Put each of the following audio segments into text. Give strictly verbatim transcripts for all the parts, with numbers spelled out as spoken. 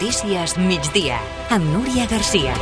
Notícies migdia, amb Núria Garcia.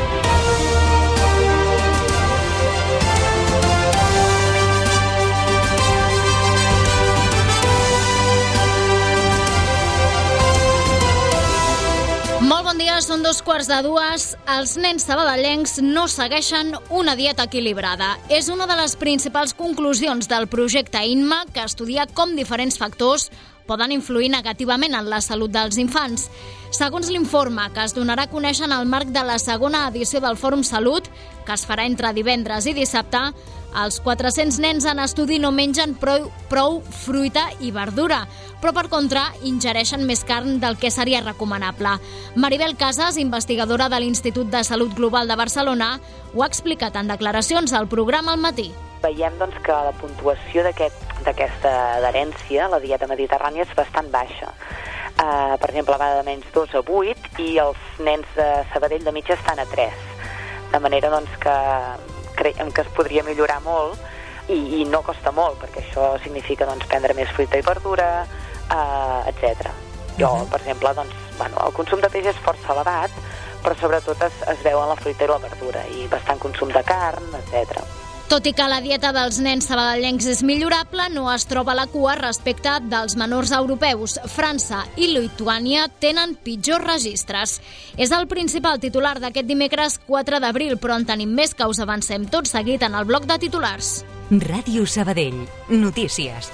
Molt bon dia, són dos quarts de dues. Els nens sabadellencs no segueixen una dieta equilibrada. És una de les principals conclusions del projecte INMA, que estudia com diferents factors poden influir negativament en la salut dels infants. Segons l'informe, que es donarà a conèixer en el marc de la segona edició del Fòrum Salut, que es farà entre divendres i dissabte, els quatre-cents nens en estudi no mengen prou, prou fruita i verdura, però per contra ingereixen més carn del que seria recomanable. Maribel Casas, investigadora de l'Institut de Salut Global de Barcelona, ho ha explicat en declaracions al programa Al matí. Veiem doncs, que la puntuació d'aquesta adherència a la dieta mediterrània és bastant baixa. Uh, per exemple, va de menys dos a vuit i els nens de Sabadell de mitja estan a tres. De manera doncs, que creiem que es podria millorar molt i, i no costa molt, perquè això significa doncs, prendre més fruita i verdura, uh, etcètera. Jo, uh-huh. per exemple, doncs, bueno, el consum de peix és força elevat, però sobretot es, es veu en la fruita i la verdura, i bastant consum de carn, etcètera. Tot i que la dieta dels nens sabadellencs és millorable, no es troba a la cua respecte dels menors europeus. França i Lituània tenen pitjors registres. És el principal titular d'aquest dimecres quatre d'abril, però en tenim més, que us avancem tot seguit en el bloc de titulars. Ràdio Sabadell. Notícies.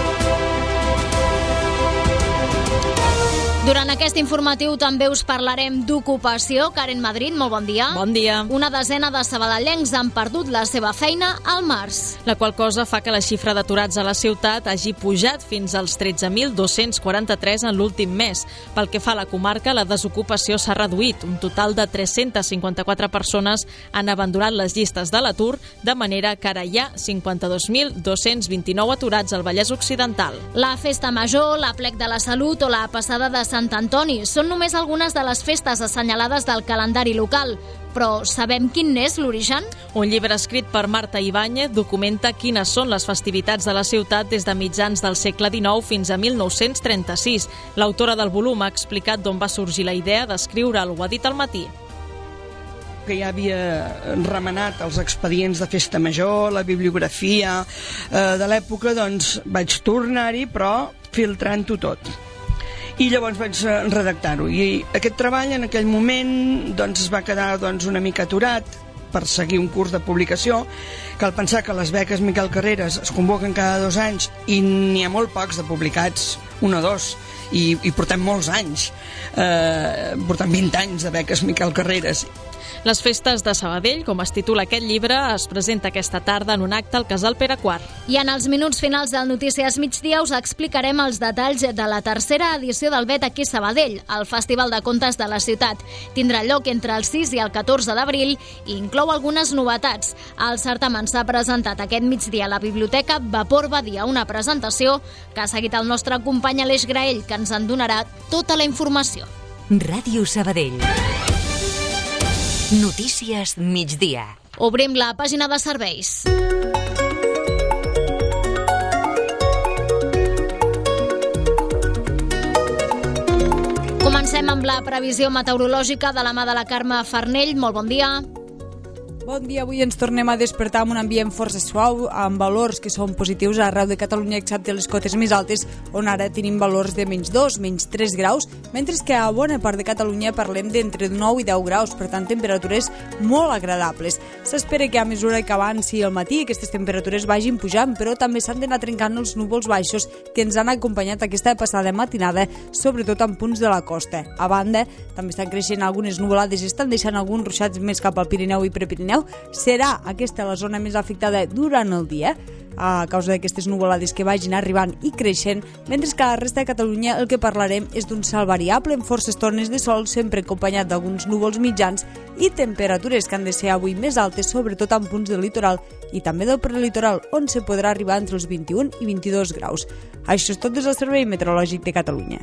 Durant aquest informatiu també us parlarem d'ocupació. Karen Madrid, molt bon dia. Bon dia. Una desena de sabadellencs han perdut la seva feina al març. La qual cosa fa que la xifra d'aturats a la ciutat hagi pujat fins als tretze mil dos-cents quaranta-tres en l'últim mes. Pel que fa a la comarca, la desocupació s'ha reduït. Un total de tres-centes cinquanta-quatre persones han abandonat les llistes de l'atur, de manera que ara hi ha cinquanta-dos mil dos-cents vint-i-nou aturats al Vallès Occidental. La Festa Major, l'Aplec de la Salut o la Passada de Sant Antoni són només algunes de les festes assenyalades del calendari local. Però sabem quin n'és l'origen? Un llibre escrit per Marta Ibáñez documenta quines són les festivitats de la ciutat des de mitjans del segle dinou fins a mil nou-cents trenta-sis. L'autora del volum ha explicat d'on va sorgir la idea d'escriure'l, ho ha dit al matí. Que ja havia remenat els expedients de Festa Major, la bibliografia eh, de l'època, doncs vaig tornar-hi, però filtrant-ho tot. I llavors vaig redactar-ho. I aquest treball en aquell moment doncs, es va quedar doncs, una mica aturat per seguir un curs de publicació. Cal pensar que les beques Miquel Carreras es convoquen cada dos anys i n'hi ha molt pocs de publicats, un o dos, i, i portem molts anys. Eh, portem vint anys de beques Miquel Carreras. Les festes de Sabadell, com es titula aquest llibre, es presenta aquesta tarda en un acte al Casal Pere quart. I en els minuts finals del Notícies Migdia us explicarem els detalls de la tercera edició del Bet aquí a Sabadell, el Festival de Contes de la ciutat. Tindrà lloc entre el sis i el catorze d'abril i inclou algunes novetats. El certamen s'ha presentat aquest migdia a la Biblioteca Vapor Badia, una presentació que ha seguit el nostre company Aleix Graell, que ens en donarà tota la informació. Ràdio Sabadell. Notícies migdia. Obrim la pàgina de serveis. Comencem amb la previsió meteorològica de la mà de la Carme Farnell. Molt bon dia. Bon dia, avui ens tornem a despertar amb un ambient força suau, amb valors que són positius arreu de Catalunya, excepte les cotes més altes, on ara tenim valors de menys dos, menys tres graus, mentre que a bona part de Catalunya parlem d'entre nou i deu graus, per tant, temperatures molt agradables. S'espera que a mesura que avanci el matí aquestes temperatures vagin pujant, però també s'han d'anar trencant els núvols baixos que ens han acompanyat aquesta passada matinada, sobretot en punts de la costa. A banda, també estan creixent algunes nuvolades i estan deixant alguns ruixats més cap al Pirineu i Prepirineu. Serà aquesta la zona més afectada durant el dia a causa d'aquestes nuvolades que vagin arribant i creixent, mentre que a la resta de Catalunya el que parlarem és d'un cel variable amb forces tones de sol, sempre acompanyat d'alguns núvols mitjans i temperatures que han de ser avui més altes, sobretot en punts del litoral i també del prelitoral, on se podrà arribar entre els vint-i-un i vint-i-dos graus. Això és tot des del Servei Meteorològic de Catalunya.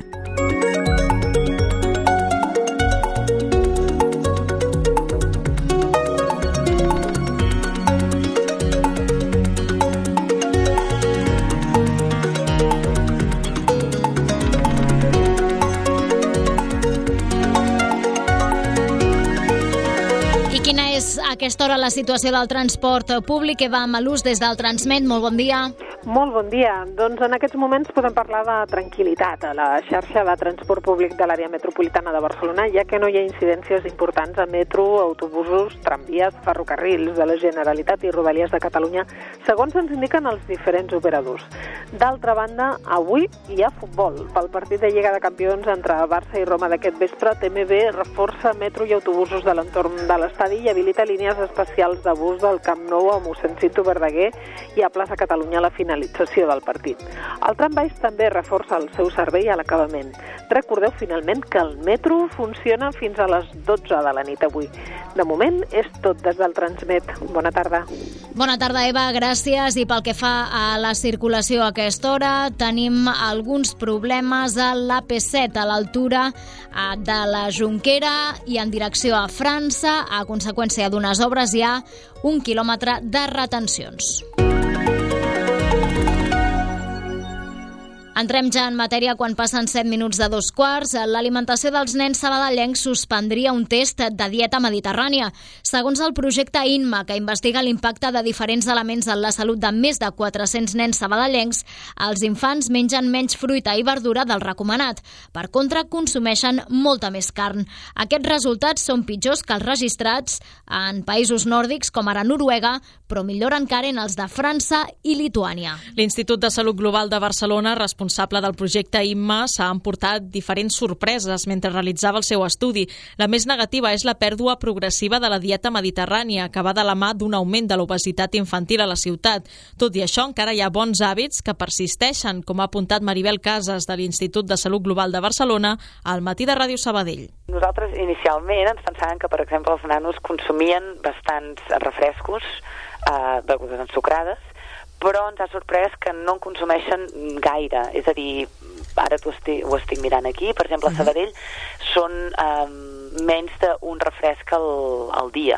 és a aquesta hora la situació del transport públic. Eva Malús, des del Transmet, molt bon dia. Molt bon dia. Doncs en aquests moments podem parlar de tranquil·litat a la xarxa de transport públic de l'àrea metropolitana de Barcelona, ja que no hi ha incidències importants a metro, autobusos, tramvies, ferrocarrils de la Generalitat i Rodalies de Catalunya, segons ens indiquen els diferents operadors. D'altra banda, avui hi ha futbol. Pel partit de Lliga de Campions entre Barça i Roma d'aquest vespre, T M B reforça metro i autobusos de l'entorn de l'estadi i habilita línies especials de bus del Camp Nou a Mossèn Cinto Verdaguer i a Plaça Catalunya a la finalització del partit. El trambaix també reforça el seu servei a l'acabament. Recordeu finalment que el metro funciona fins a les dotze de la nit avui. De moment és tot des del Transmet. Bona tarda. Bona tarda, Eva, gràcies. I pel que fa a la circulació a aquesta hora, tenim alguns problemes a l'A P set a l'altura de la Jonquera i en direcció a França. A conseqüència d'unes obres hi ha un quilòmetre de retencions. Entrem ja en matèria quan passen set minuts de dos quarts. L'alimentació dels nens sabadellencs suspendria un test de dieta mediterrània. Segons el projecte INMA, que investiga l'impacte de diferents elements en la salut de més de quatre-cents nens sabadellencs, els infants mengen menys fruita i verdura del recomanat. Per contra, consumeixen molta més carn. Aquests resultats són pitjors que els registrats en països nòrdics com ara Noruega, però millor encara en els de França i Lituània. L'Institut de Salut Global de Barcelona, responsable del projecte INMA, s'ha emportat diferents sorpreses mentre realitzava el seu estudi. La més negativa és la pèrdua progressiva de la dieta mediterrània, que va de la mà d'un augment de l'obesitat infantil a la ciutat. Tot i això, encara hi ha bons hàbits que persisteixen, com ha apuntat Maribel Casas, de l'Institut de Salut Global de Barcelona, al matí de Ràdio Sabadell. Nosaltres inicialment ens pensàvem que, per exemple, els nanos consumien bastants refrescos, eh, begudes ensucrades, però ens ha sorprès que no en consumeixen gaire. És a dir, ara ho estic, ho estic mirant aquí, per exemple, a Sabadell són eh, menys d'un refresc al, al dia.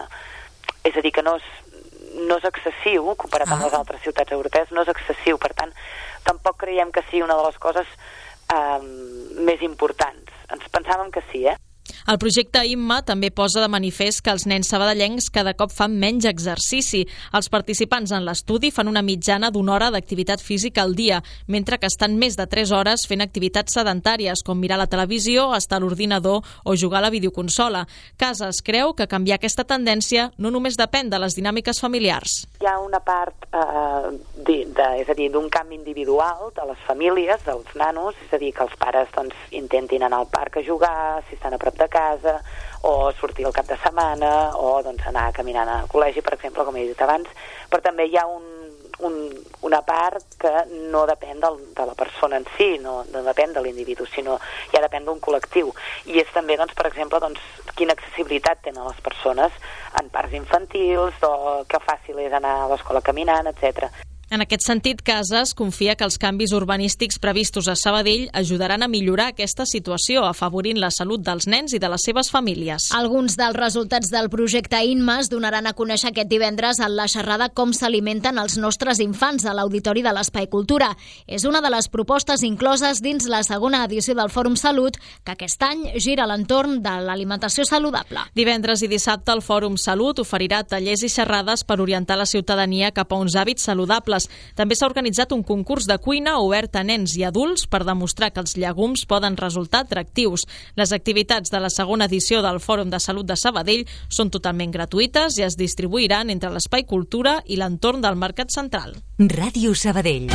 És a dir, que no és, no és excessiu, comparat amb les altres ciutats europees, no és excessiu. Per tant, tampoc creiem que sigui una de les coses eh, més importants. Ens pensàvem que sí, eh? El projecte INMA també posa de manifest que els nens sabadellencs cada cop fan menys exercici. Els participants en l'estudi fan una mitjana d'una hora d'activitat física al dia, mentre que estan més de tres hores fent activitats sedentàries, com mirar la televisió, estar a l'ordinador o jugar a la videoconsola. Casas creu que canviar aquesta tendència no només depèn de les dinàmiques familiars. Hi ha una part, eh, de, de, és a dir, d'un canvi individual de les famílies, dels nanos, és a dir, que els pares doncs, intentin anar al parc a jugar, si estan a prop de casa, o sortir al cap de setmana, o doncs, anar caminant al col·legi, per exemple, com he dit abans, però també hi ha un, un, una part que no depèn del, de la persona en si, no, no depèn de l'individu, sinó ja depèn d'un col·lectiu. I és també, doncs, per exemple, doncs, quina accessibilitat tenen les persones en parcs infantils, o que fàcil és anar a l'escola caminant, etcètera. En aquest sentit, Casas confia que els canvis urbanístics previstos a Sabadell ajudaran a millorar aquesta situació, afavorint la salut dels nens i de les seves famílies. Alguns dels resultats del projecte INMA es donaran a conèixer aquest divendres en la xerrada Com s'alimenten els nostres infants a l'Auditori de l'Espai Cultura. És una de les propostes incloses dins la segona edició del Fòrum Salut, que aquest any gira a l'entorn de l'alimentació saludable. Divendres i dissabte el Fòrum Salut oferirà tallers i xerrades per orientar la ciutadania cap a uns hàbits saludables. També s'ha organitzat un concurs de cuina obert a nens i adults per demostrar que els llegums poden resultar atractius. Les activitats de la segona edició del Fòrum de Salut de Sabadell són totalment gratuïtes i es distribuiran entre l'Espai Cultura i l'entorn del Mercat Central. Ràdio Sabadell.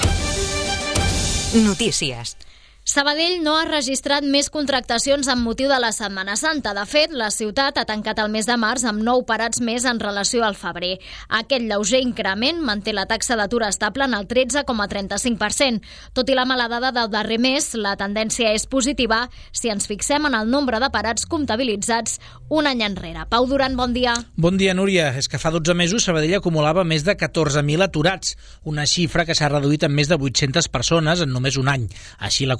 Notícies. Sabadell no ha registrat més contractacions amb motiu de la Setmana Santa. De fet, la ciutat ha tancat el mes de març amb nou parats més en relació al febrer. Aquest lleuger increment manté la taxa d'atur estable en el tretze coma trenta-cinc per cent. Tot i la mala dada del darrer mes, la tendència és positiva si ens fixem en el nombre de parats comptabilitzats un any enrere. Pau Duran, bon dia. Bon dia, Núria. És que fa dotze mesos Sabadell acumulava més de catorze mil aturats, una xifra que s'ha reduït en més de vuit-centes persones en només un any. Així, la quantitat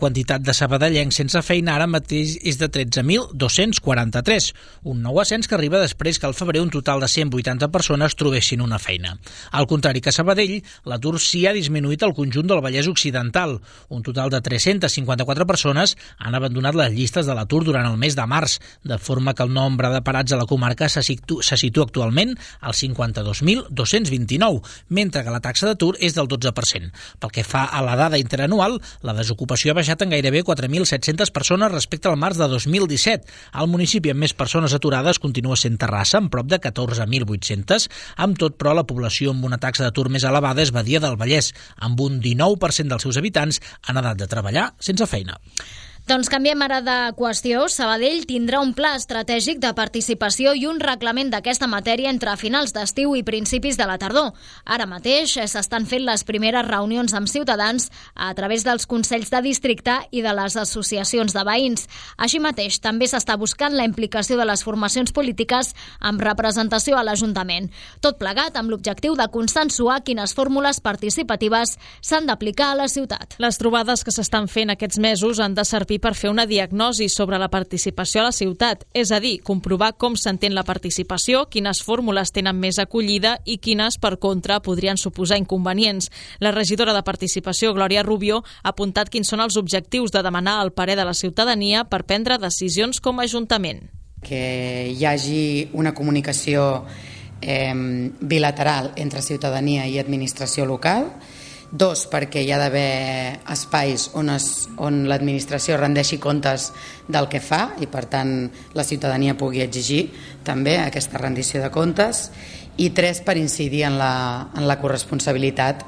quantitat de sabadellencs sense feina ara mateix és de tretze mil dos-cents quaranta-tres, un nou ascens que arriba després que al febrer un total de cent vuitanta persones trobessin una feina. Al contrari que a Sabadell, l'atur sí ha disminuït al conjunt del Vallès Occidental. Un total de tres-centes cinquanta-quatre persones han abandonat les llistes de l'atur durant el mes de març, de forma que el nombre de parats a la comarca se situa, se situa actualment al cinquanta-dos mil dos-cents vint-i-nou, mentre que la taxa d'atur és del dotze per cent. Pel que fa a la dada interanual, la desocupació ha baixat en gairebé quatre mil set-centes persones respecte al març de dos mil disset. El municipi amb més persones aturades continua sent Terrassa, amb prop de catorze mil vuit-centes. Amb tot, però, la població amb una taxa d'atur més elevada és Badia del Vallès, amb un dinou per cent dels seus habitants en edat de treballar sense feina. Doncs canviem ara de qüestió. Sabadell tindrà un pla estratègic de participació i un reglament d'aquesta matèria entre finals d'estiu i principis de la tardor. Ara mateix s'estan fent les primeres reunions amb ciutadans a través dels consells de districte i de les associacions de veïns. Així mateix, també s'està buscant la implicació de les formacions polítiques amb representació a l'Ajuntament. Tot plegat amb l'objectiu de consensuar quines fórmules participatives s'han d'aplicar a la ciutat. Les trobades que s'estan fent aquests mesos han de servir per fer una diagnosi sobre la participació a la ciutat, és a dir, comprovar com s'entén la participació, quines fórmules tenen més acollida i quines, per contra, podrien suposar inconvenients. La regidora de Participació, Glòria Rubio, ha apuntat quins són els objectius de demanar el parer de la ciutadania per prendre decisions com a Ajuntament. Que hi hagi una comunicació eh, bilateral entre ciutadania i administració local. Dos, perquè hi ha d'haver espais on, es, on l'administració rendeixi comptes del que fa i, per tant, la ciutadania pugui exigir també aquesta rendició de comptes. I tres, per incidir en la, en la corresponsabilitat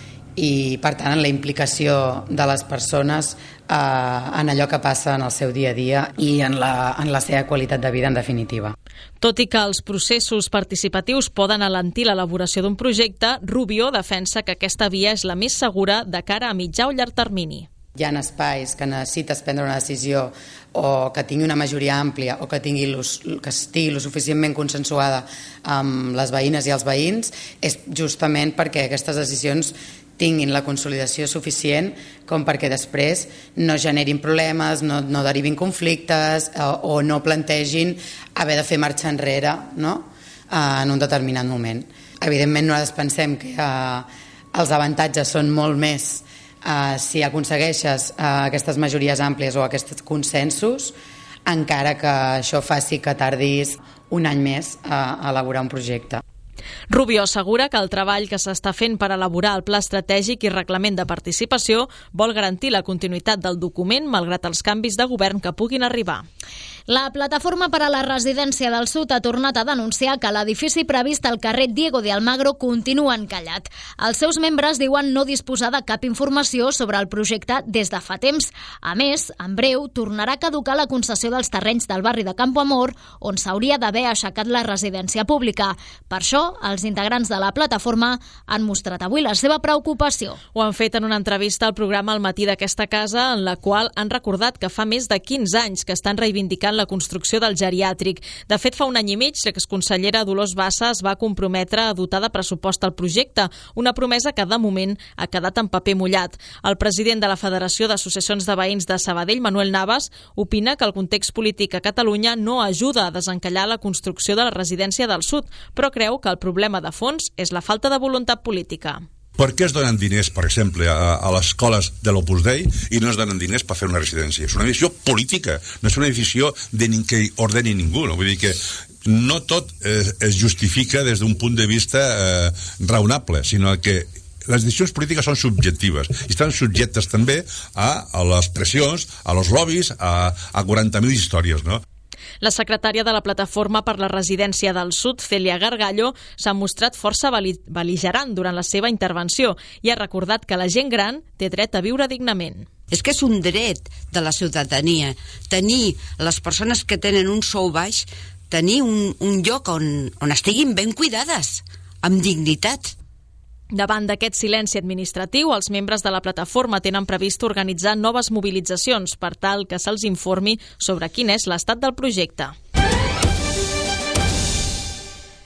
i, per tant, en la implicació de les persones eh, en allò que passa en el seu dia a dia i en la, en la seva qualitat de vida, en definitiva. Tot i que els processos participatius poden alentir l'elaboració d'un projecte, Rubio defensa que aquesta via és la més segura de cara a mitjà o llarg termini. Hi ha espais que necessites prendre una decisió o que tingui una majoria àmplia o que, tingui los, que estigui lo suficientment consensuada amb les veïnes i els veïns, és justament perquè aquestes decisions tinguin la consolidació suficient com perquè després no generin problemes, no, no derivin conflictes o, o no plantegin haver de fer marxa enrere, no? en un determinat moment. Evidentment nosaltres pensem que eh, els avantatges són molt més eh, si aconsegueixes eh, aquestes majories àmplies o aquests consensos, encara que això faci que tardis un any més a elaborar un projecte. Rubio assegura que el treball que s'està fent per elaborar el pla estratègic i reglament de participació vol garantir la continuïtat del document malgrat els canvis de govern que puguin arribar. La Plataforma per a la Residència del Sud ha tornat a denunciar que l'edifici previst al carrer Diego de Almagro continua encallat. Els seus membres diuen no disposar de cap informació sobre el projecte des de fa temps. A més, en breu tornarà a caducar la concessió dels terrenys del barri de Campo Amor, on s'hauria d'haver aixecat la residència pública. Per això, els integrants de la plataforma han mostrat avui la seva preocupació. Ho han fet en una entrevista al programa Al matí d'aquesta casa, en la qual han recordat que fa més de quinze anys que estan reivindicant la construcció del geriàtric. De fet, fa un any i mig, l'exconsellera Dolors Bassa es va comprometre a dotar de pressupost al projecte, una promesa que, de moment, ha quedat en paper mullat. El president de la Federació d'Associacions de Veïns de Sabadell, Manuel Navas, opina que el context polític a Catalunya no ajuda a desencallar la construcció de la residència del Sud, però creu que el problema de fons és la falta de voluntat política. Per què es donen diners, per exemple, a, a les escoles de l'Opus Dei i no es donen diners per fer una residència? És una decisió política, no és una decisió de ni que ordeni ningú. No? Vull dir que no tot eh, es justifica des d'un punt de vista eh, raonable, sinó que les decisions polítiques són subjectives i estan subjectes també a, a les pressions, a los lobbies, a, a quaranta mil històries, no? La secretària de la Plataforma per la Residència del Sud, Celia Gargallo, s'ha mostrat força bel·ligerant durant la seva intervenció i ha recordat que la gent gran té dret a viure dignament. És que és un dret de la ciutadania tenir les persones que tenen un sou baix, tenir un, un lloc on, on estiguin ben cuidades, amb dignitat. Davant d'aquest silenci administratiu, els membres de la plataforma tenen previst organitzar noves mobilitzacions per tal que se'ls informi sobre quin és l'estat del projecte.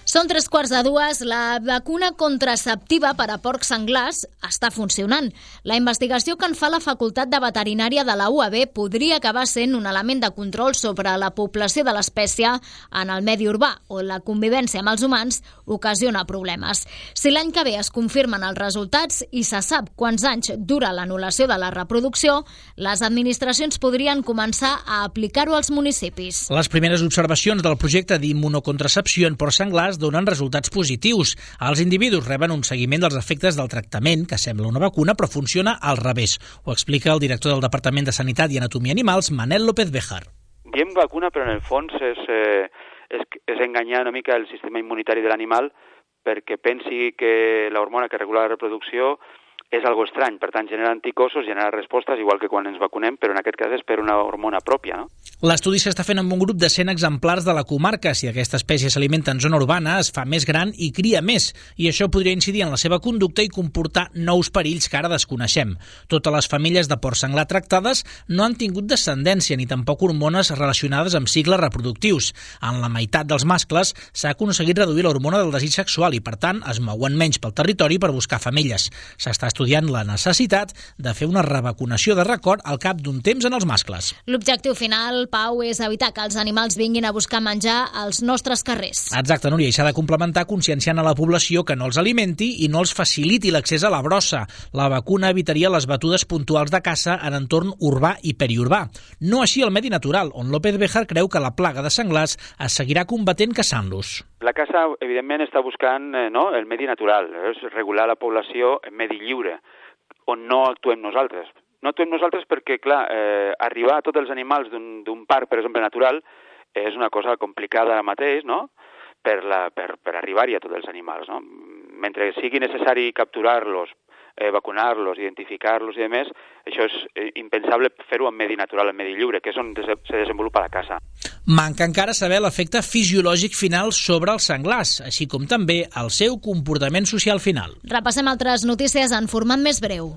Són tres quarts de dues. La vacuna contraceptiva per a porcs senglars està funcionant. La investigació que en fa la Facultat de Veterinària de la U A B podria acabar sent un element de control sobre la població de l'espècie en el medi urbà, on la convivència amb els humans ocasiona problemes. Si l'any que ve es confirmen els resultats i se sap quants anys dura l'anul·lació de la reproducció, les administracions podrien començar a aplicar-ho als municipis. Les primeres observacions del projecte d'immunocontracepció en porcs senglars donen resultats positius. Els individus reben un seguiment dels efectes del tractament, que sembla una vacuna, però funciona al revés. Ho explica el director del Departament de Sanitat i Anatomia Animals, Manel López Béjar. Diem vacuna, però en el fons és, eh, és, és enganyar una mica el sistema immunitari de l'animal perquè pensi que l'hormona que regula la reproducció és algo estrany, per tant genera anticossos, genera respostes, igual que quan ens vacunem, però en aquest cas és per una hormona pròpia, no? L'estudi s'està fent amb un grup de cent exemplars de la comarca. Si aquesta espècie s'alimenta en zona urbana, es fa més gran i cria més, i això podria incidir en la seva conducta i comportar nous perills que ara desconeixem. Totes les famílies de porc senglar tractades no han tingut descendència ni tampoc hormones relacionades amb cicles reproductius. En la meitat dels mascles s'ha aconseguit reduir l'hormona del desig sexual i, per tant, es mouen menys pel territori per buscar femelles. S'està estudiant la necessitat de fer una revacunació de record al cap d'un temps en els mascles. L'objectiu final, Pau, és evitar que els animals vinguin a buscar menjar als nostres carrers. Exacte, Núria, i s'ha de complementar conscienciant a la població que no els alimenti i no els faciliti l'accés a la brossa. La vacuna evitaria les batudes puntuals de caça en entorn urbà i periurbà. No així el medi natural, on López Béjar creu que la plaga de senglars es seguirà combatent caçant-los. La caça, evidentment, està buscant eh, no, el medi natural, és regular la població en medi lliure, on no actuem nosaltres. No actuem nosaltres perquè, clar, eh, arribar a tots els animals d'un parc, per exemple, natural, és una cosa complicada ara mateix, no?, per, la, per, per arribar-hi a tots els animals, no? Mentre sigui necessari capturar-los, eh, vacunar-los, identificar-los i demés, això és eh, impensable fer-ho en medi natural, en medi lliure, que és on des se desenvolupa la caça. Manca encara saber l'efecte fisiològic final sobre els senglars, així com també el seu comportament social final. Repassem altres notícies en format més breu.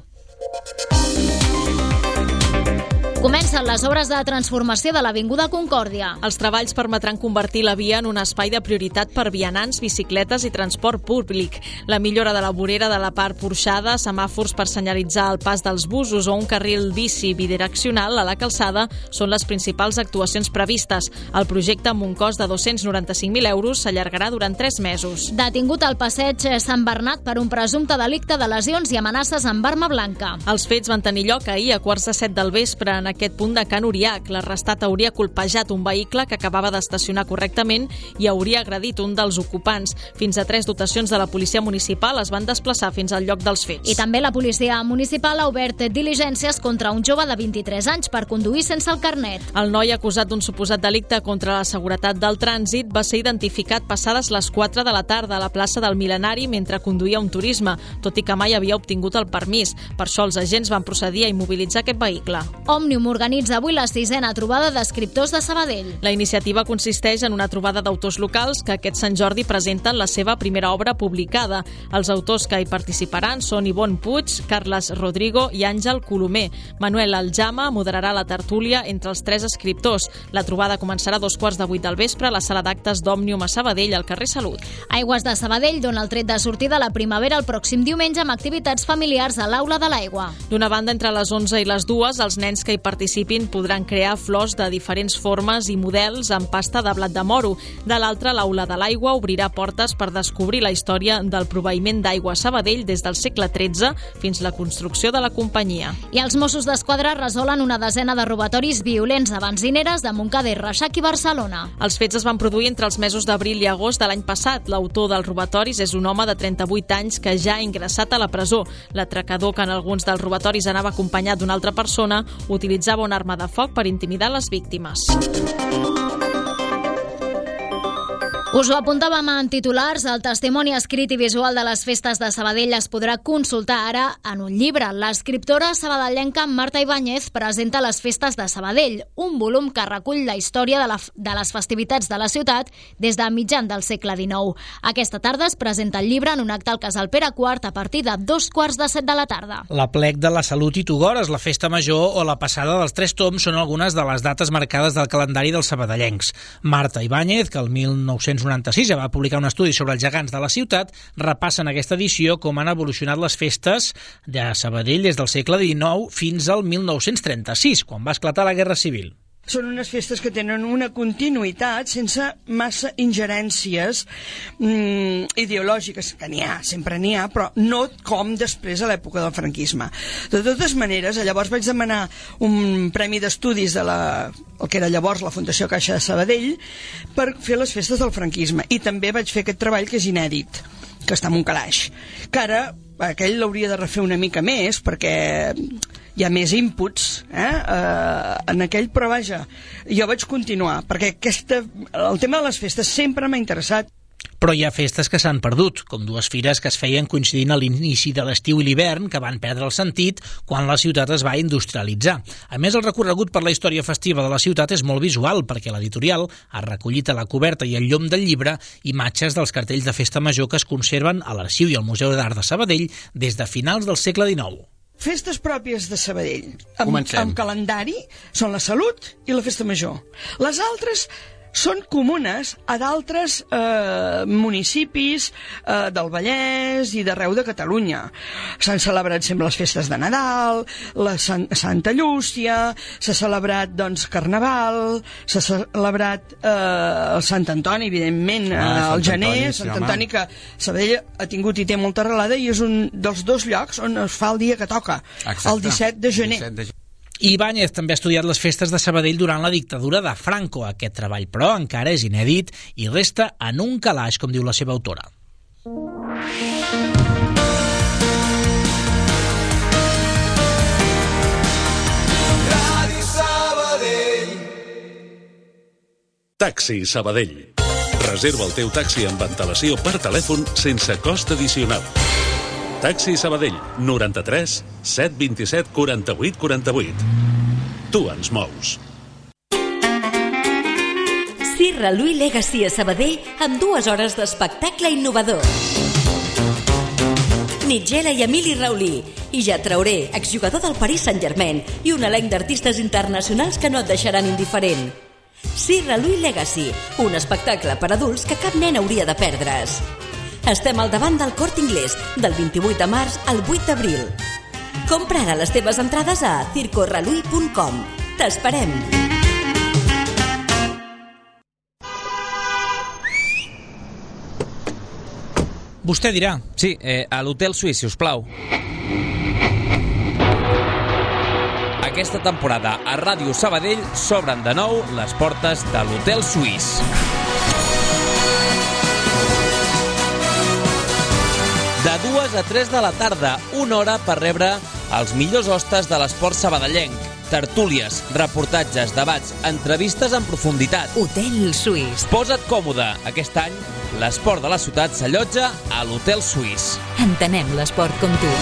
Comencen les obres de transformació de l'Avinguda Concòrdia. Els treballs permetran convertir la via en un espai de prioritat per vianants, bicicletes i transport públic. La millora de la vorera de la part porxada, semàfors per senyalitzar el pas dels busos o un carril bici bidireccional a la calçada són les principals actuacions previstes. El projecte, amb un cost de dos-cents noranta-cinc mil euros, s'allargarà durant tres mesos. Detingut al passeig Sant Bernat per un presumpte delicte de lesions i amenaces amb arma blanca. Els fets van tenir lloc ahir a quarts de set del vespre en aquest punt de Can Uriac. L'arrestat hauria colpejat un vehicle que acabava d'estacionar correctament i hauria agredit un dels ocupants. Fins a tres dotacions de la policia municipal es van desplaçar fins al lloc dels fets. I també la policia municipal ha obert diligències contra un jove de vint-i-tres anys per conduir sense el carnet. El noi acusat d'un suposat delicte contra la seguretat del trànsit va ser identificat passades les quatre de la tarda a la plaça del Mil·lenari mentre conduïa un turisme, tot i que mai havia obtingut el permís. Per això els agents van procedir a immobilitzar aquest vehicle. Òmnium organitza avui la sisena trobada d'escriptors de Sabadell. La iniciativa consisteix en una trobada d'autors locals que aquest Sant Jordi presenten la seva primera obra publicada. Els autors que hi participaran són Ivonne Puig, Carles Rodrigo i Àngel Colomer. Manuel Aljama moderarà la tertúlia entre els tres escriptors. La trobada començarà a dos quarts de vuit del vespre a la sala d'actes d'Òmnium a Sabadell, al carrer Salut. Aigües de Sabadell dona el tret de sortida a la primavera el pròxim diumenge amb activitats familiars a l'Aula de l'Aigua. D'una banda, entre les onze i les dues, els nens que hi participin podran crear flors de diferents formes i models amb pasta de blat de moro. De l'altra, l'Aula de l'Aigua obrirà portes per descobrir la història del proveïment d'aigua a Sabadell des del segle tretze fins la construcció de la companyia. I els Mossos d'Esquadra resolen una desena de robatoris violents a benzineres de Montcada i Reixac i Barcelona. Els fets es van produir entre els mesos d'abril i agost de l'any passat. L'autor dels robatoris és un home de trenta-vuit anys que ja ha ingressat a la presó. L'atracador, que en alguns dels robatoris anava acompanyat d'una altra persona, utilitzava una arma de foc per intimidar les víctimes. Us ho apuntàvem en titulars, el testimoni escrit i visual de les festes de Sabadell es podrà consultar ara en un llibre. L'escriptora sabadellenca Marta Ibáñez presenta les festes de Sabadell, un volum que recull la història de, la, de les festivitats de la ciutat des de mitjan del segle dinou. Aquesta tarda es presenta el llibre en un acte al Casal Pere quart a partir de dos quarts de set de la tarda. La Plec de la Salut i Tugores, la Festa Major o la Passada dels Tres Tombs són algunes de les dates marcades del calendari dels sabadellencs. Marta Ibáñez, que el mil nou-cents noranta-sis ja va publicar un estudi sobre els gegants de la ciutat, repassa en aquesta edició com han evolucionat les festes de Sabadell des del segle dinou fins al mil nou-cents trenta-sis, quan va esclatar la Guerra Civil. Són unes festes que tenen una continuïtat sense massa ingerències mm, ideològiques, que n'hi ha, sempre n'hi ha, però no com després a l'època del franquisme. De totes maneres, llavors vaig demanar un premi d'estudis de la, el que era llavors la Fundació Caixa de Sabadell per fer les festes del franquisme, i també vaig fer aquest treball que és inèdit, que està en un calaix, que ara aquell l'hauria de refer una mica més perquè hi ha més inputs eh, eh, en aquell, però vaja, jo vaig continuar perquè aquesta, el tema de les festes sempre m'ha interessat. Però hi ha festes que s'han perdut, com dues fires que es feien coincidint a l'inici de l'estiu i l'hivern, que van perdre el sentit quan la ciutat es va industrialitzar. A més, el recorregut per la història festiva de la ciutat és molt visual, perquè l'editorial ha recollit a la coberta i al llom del llibre imatges dels cartells de festa major que es conserven a l'Arxiu i al Museu d'Art de Sabadell des de finals del segle dinou. Festes pròpies de Sabadell, amb, amb calendari, són la Salut i la Festa Major. Les altres són comunes a d'altres eh, municipis eh, del Vallès i d'arreu de Catalunya. S'han celebrat sempre les festes de Nadal, la San Santa Llúcia, s'ha celebrat, doncs, Carnaval, s'ha celebrat eh, el Sant Antoni, evidentment, ah, eh, al gener, Antoni, Sant Antoni, que Sabadell ha tingut i té molta arrelada i és un dels dos llocs on es fa el dia que toca, exacte, el disset de gener. disset de gener. Ibáñez també ha estudiat les festes de Sabadell durant la dictadura de Franco. Aquest treball, però, encara és inèdit i resta en un calaix, com diu la seva autora. Ràdio Sabadell. Taxi Sabadell. Reserva el teu taxi amb antelació per telèfon sense cost addicional. Taxi Sabadell, noranta-tres set vint-i-set quaranta-vuit quaranta-vuit. Tu ens mous. Sirra Lui Legacy a Sabadell amb dues hores d'espectacle innovador. Nigella i Emili Raulí. I ja trauré, exjugador del Paris Saint-Germain i un elenc d'artistes internacionals que no et deixaran indiferent. Sirra Lui Legacy, un espectacle per adults que cap nen hauria de perdre's. Estem al davant del Corte Inglés, del vint-i-vuit de març al vuit d'abril. Compra ara les teves entrades a circo ralui punt com. T'esperem! Vostè dirà. Sí, eh, a l'Hotel Suís, si us plau. Aquesta temporada a Ràdio Sabadell s'obren de nou les portes de l'Hotel Suís. De dues a tres de la tarda, una hora per rebre els millors hostes de l'esport sabadellenc. Tertúlies, reportatges, debats, entrevistes en profunditat. Hotel Suís. Posa't còmode. Aquest any, l'esport de la ciutat s'allotja a l'Hotel Suís. Entenem l'esport com tu.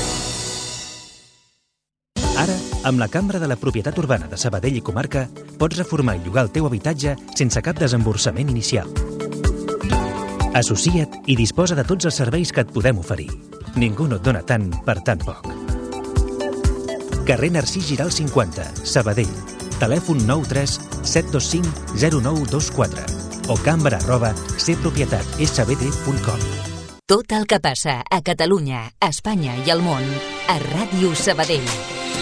Ara, amb la Cambra de la Propietat Urbana de Sabadell i Comarca, pots reformar i llogar el teu habitatge sense cap desemborsament inicial. Associa't i disposa de tots els serveis que et podem oferir. Ningú no et dona tant per tan poc. Carrer Narcís Giral cinquanta, Sabadell. Telèfon nou tres set dos cinc zero nou dos quatre o cambra arroba cpropietat s b d punt com. Tot el que passa a Catalunya, a Espanya i al món a Ràdio Sabadell.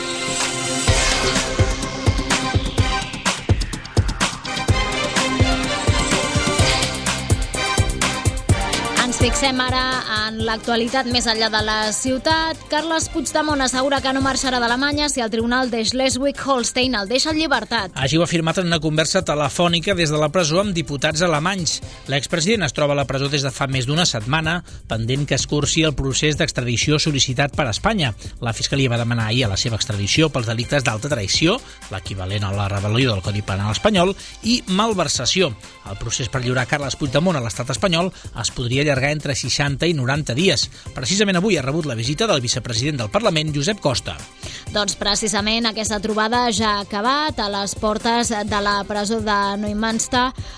Ens fixem ara en l'actualitat més enllà de la ciutat. Carles Puigdemont assegura que no marxarà d'Alemanya si el tribunal de Schleswig-Holstein el deixa en llibertat. Així ho ha afirmat en una conversa telefònica des de la presó amb diputats alemanys. L'expresident es troba a la presó des de fa més d'una setmana, pendent que es cursi el procés d'extradició sol·licitat per Espanya. La Fiscalia va demanar ahir a la seva extradició pels delictes d'alta traïció, l'equivalent a la rebel·lió del Codi Penal espanyol, i malversació. El procés per lliurar Carles Puigdemont a l'estat espanyol es podria allargar entre seixanta i noranta dies. Precisament avui ha rebut la visita del vicepresident del Parlament, Josep Costa. Doncs precisament aquesta trobada ja ha acabat a les portes de la presó de Neumünster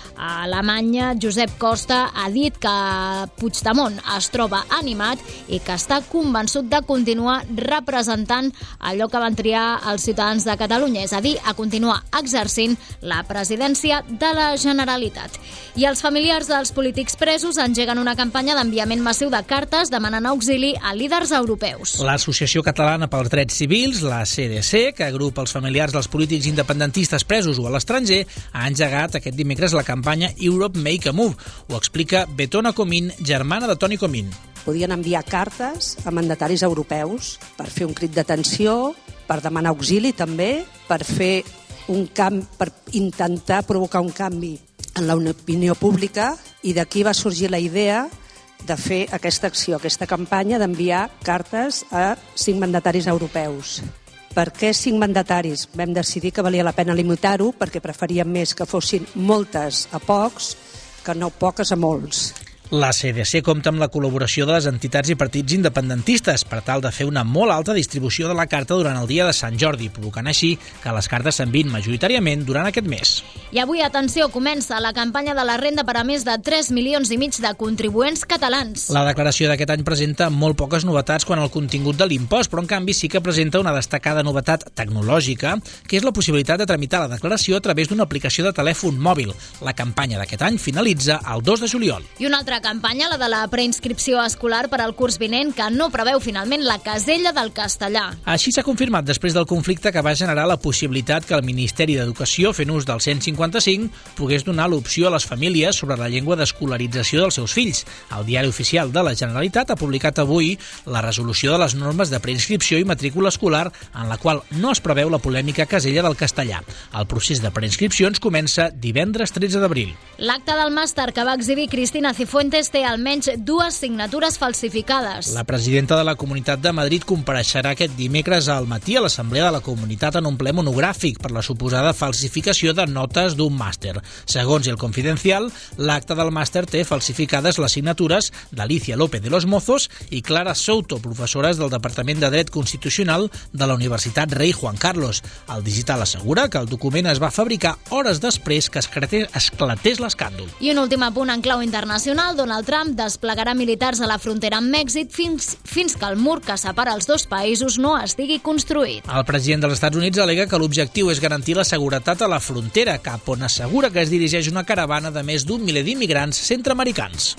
a Alemanya, Josep Costa, ha dit que Puigdemont es troba animat i que està convençut de continuar representant allò que van triar els ciutadans de Catalunya, és a dir, a continuar exercint la presidència de la Generalitat. I els familiars dels polítics presos engeguen una campanya d'enviament massiu de cartes demanant auxili a líders europeus. L'Associació Catalana pels Drets Civils, la C D C, que agrupa els familiars dels polítics independentistes presos o a l'estranger, ha engegat aquest dimecres la campanya Europe Make a Move. Ho explica Betona Comín, germana de Toni Comín. Podien enviar cartes a mandataris europeus per fer un crit d'atenció, per demanar auxili també, per fer un camp, per intentar provocar un canvi en l'opinió pública, i d'aquí va sorgir la idea de fer aquesta acció, aquesta campanya d'enviar cartes a cinc mandataris europeus. Per què cinc mandataris? Vam decidir que valia la pena limitar-ho perquè preferíem més que fossin moltes a pocs que no poques a molts. La C D C compta amb la col·laboració de les entitats i partits independentistes per tal de fer una molt alta distribució de la carta durant el dia de Sant Jordi, provocant així que les cartes s'enviïn majoritàriament durant aquest mes. I avui, atenció, comença la campanya de la renda per a més de tres milions i mig de contribuents catalans. La declaració d'aquest any presenta molt poques novetats quant al contingut de l'impost, però en canvi sí que presenta una destacada novetat tecnològica, que és la possibilitat de tramitar la declaració a través d'una aplicació de telèfon mòbil. La campanya d'aquest any finalitza el dos de juliol. I una altra campanya, la de la preinscripció escolar per al curs vinent, que no preveu finalment la casella del castellà. Així s'ha confirmat després del conflicte que va generar la possibilitat que el Ministeri d'Educació, fent ús del cent cinquanta-cinc, pogués donar l'opció a les famílies sobre la llengua d'escolarització dels seus fills. El Diari Oficial de la Generalitat ha publicat avui la resolució de les normes de preinscripció i matrícula escolar, en la qual no es preveu la polèmica casella del castellà. El procés de preinscripcions comença divendres tretze d'abril. L'acte del màster que va exhibir Cristina Cifuentes té almenys dues signatures falsificades. La presidenta de la Comunitat de Madrid compareixerà aquest dimecres al matí a l'Assemblea de la Comunitat en un ple monogràfic per la suposada falsificació de notes d'un màster. Segons El Confidencial, l'acte del màster té falsificades les signatures d'Alicia López de los Mozos i Clara Souto, professores del Departament de Dret Constitucional de la Universitat Rei Juan Carlos. El digital assegura que el document es va fabricar hores després que esclatés l'escàndol. I un últim apunt en clau internacional. Donald Trump desplegarà militars a la frontera amb Mèxic fins, fins que el mur que separa els dos països no estigui construït. El president dels Estats Units al·lega que l'objectiu és garantir la seguretat a la frontera, cap on assegura que es dirigeix una caravana de més d'un miler d'immigrants centreamericans.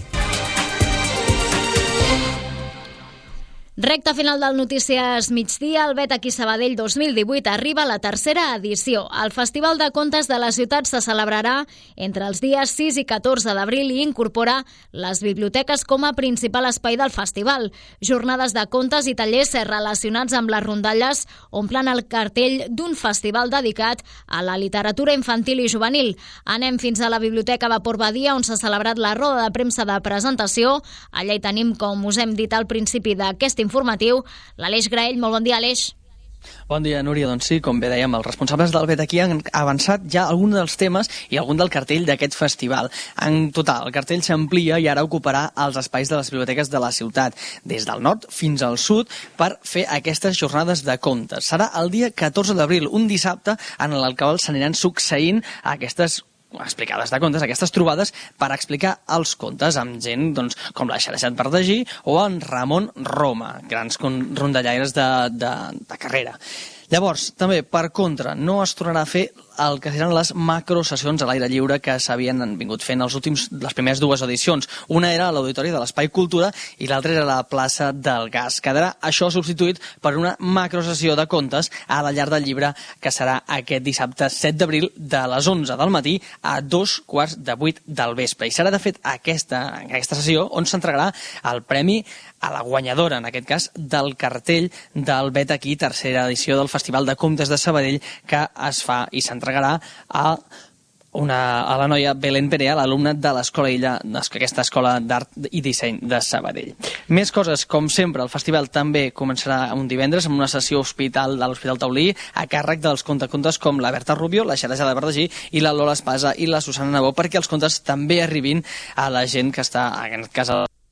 Recta final del Notícies Migdia, el Bet aquí Sabadell dos mil divuit arriba a la tercera edició. El Festival de Contes de la ciutat se celebrarà entre els dies sis i catorze d'abril i incorpora les biblioteques com a principal espai del festival. Jornades de contes i tallers relacionats amb les rondalles omplen el cartell d'un festival dedicat a la literatura infantil i juvenil. Anem fins a la Biblioteca Vapor Badia, on s'ha celebrat la roda de premsa de presentació. Allà hi tenim, com us hem dit al principi d'aquest informatiu, l'Aleix Graell. Molt bon dia, Aleix. Bon dia, Núria. Doncs sí, com bé dèiem, els responsables del Bet aquí han avançat ja algun dels temes i algun del cartell d'aquest festival. En total, el cartell s'amplia i ara ocuparà els espais de les biblioteques de la ciutat, des del nord fins al sud, per fer aquestes jornades de contes. Serà el dia catorze d'abril, un dissabte, en el qual s'aniran succeint aquestes explicades de contes, aquestes trobades per explicar els contes amb gent doncs, com la Xarxat Verdagí o en Ramon Roma, grans rondallaires de, de, de carrera. Llavors, també, per contra, no es tornarà a fer el que seran les macrosessions a l'aire lliure que s'havien vingut fent els últims, les primeres dues edicions. Una era a l'Auditori de l'Espai Cultura i l'altra era a la plaça del Gas. Quedarà això substituït per una macrosessió de contes a la Llar del Llibre, que serà aquest dissabte set d'abril de les onze del matí a dos quarts de vuit del vespre. I serà, de fet, aquesta, aquesta sessió on s'entregarà el premi a la guanyadora, en aquest cas, del cartell del Bet aquí, tercera edició del Festival de Contes de Sabadell, que es fa i s'entregarà a, una, a la noia Belén Perea, l'alumna de l'Escola Illa, aquesta escola d'art i disseny de Sabadell. Més coses, com sempre, el festival també començarà un divendres amb una sessió hospital de l'Hospital Taulí a càrrec dels contacontes com la Berta Rubio, la Xaresa de Verdagí i la Lola Espasa i la Susana Nabó, perquè els contes també arribin a la gent que està, en aquest cas,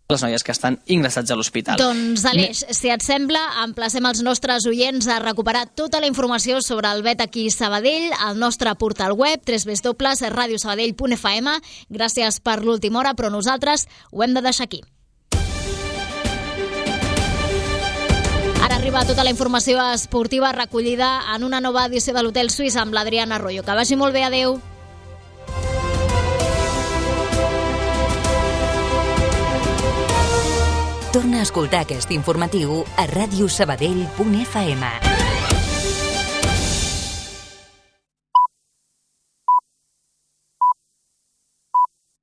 les noies que estan ingressats a l'hospital. Doncs, Aleix, si et sembla, emplacem els nostres oients a recuperar tota la informació sobre el vet aquí a Sabadell al nostre portal web w w w punt radio sabadell punt f m. Gràcies per l'última hora, però nosaltres ho hem de deixar aquí. Ara arriba tota la informació esportiva recollida en una nova edició de l'Hotel Suís amb l'Adriana Arroyo. Que vagi molt bé, adeu. Torna a escoltar aquest informatiu a radio sabadell punt f m.